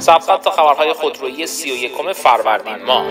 سبقت تا خبرهای خودرویی 31 فروردین ماه.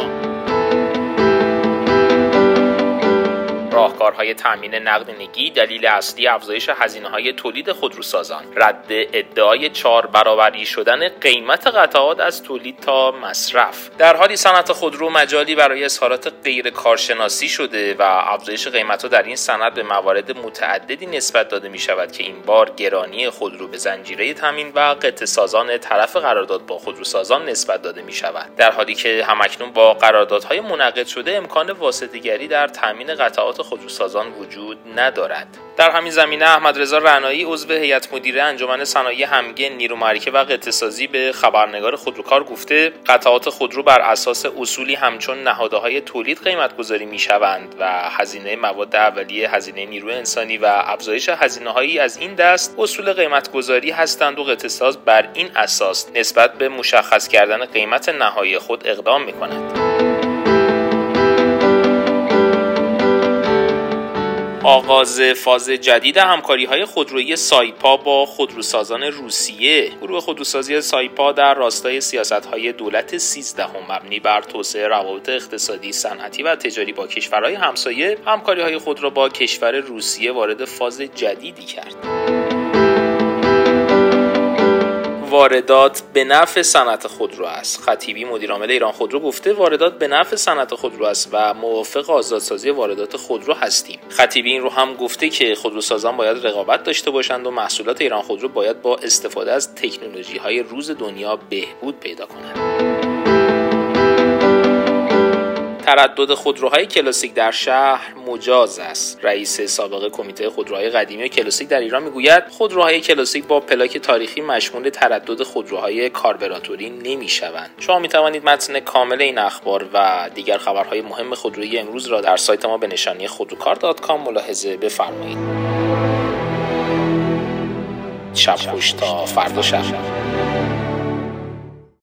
راهکارهای تامین نقدینگی دلیل اصلی افزایش هزینه‌های تولید خودروسازان. رد ادعای 4 برابری شدن قیمت قطعات از تولید تا مصرف. در حالی صنعت خودرو مجالی برای اظهارات غیر کارشناسی شده و افزایش قیمت‌ها در این صنعت به موارد متعددی نسبت داده می‌شود که این بار گرانی خودرو به زنجیره تامین و قطعه‌سازان طرف قرارداد با خودروسازان نسبت داده می‌شود. در حالی که همکنون با قراردادهای منعقد شده امکان واسطه‌گری در تامین قطعات خودروسازان وجود ندارد. در همین زمینه احمد رضا رعنایی عضو هیئت مدیره انجمن صنایع همگن نیرو معرکه و قطعه‌سازی به خبرنگار خودروکار گفته قطعات خودرو بر اساس اصولی همچون نهادهای تولید قیمت‌گذاری می‌شوند و هزینه مواد اولیه، هزینه نیروی انسانی و افزایش هزینه‌هایی از این دست اصول قیمت‌گذاری هستند و قطعه‌ساز بر این اساس نسبت به مشخص کردن قیمت نهایی خود اقدام می‌کند. آغاز فاز جدید همکاری‌های خودرویی سایپا با خودروسازان روسیه. گروه خودروسازی سایپا در راستای سیاست‌های دولت 13 مبنی بر توسعه روابط اقتصادی، صنعتی و تجاری با کشورهای همسایه، همکاری‌های خود را با کشور روسیه وارد فاز جدیدی کرد. واردات به نفع صنعت خودرو است. خطیبی مدیرعامل ایران خودرو گفته واردات به نفع صنعت خودرو است و موافق آزادسازی واردات خودرو هستیم. خطیبی این رو هم گفته که خودروسازان باید رقابت داشته باشند و محصولات ایران خودرو باید با استفاده از تکنولوژی‌های روز دنیا بهبود پیدا کنند. تردد خودروهای کلاسیک در شهر مجاز است. رئیس سابق کمیته خودروهای قدیمی و کلاسیک در ایران میگوید خودروهای کلاسیک با پلاک تاریخی مشمول تردد خودروهای کاربراتوری نمیشوند. شما میتوانید متن کامل این اخبار و دیگر خبرهای مهم خودرویی امروز را در سایت ما به نشانی خودروکار.com ملاحظه بفرمایید. شب خوش تا فردا شب.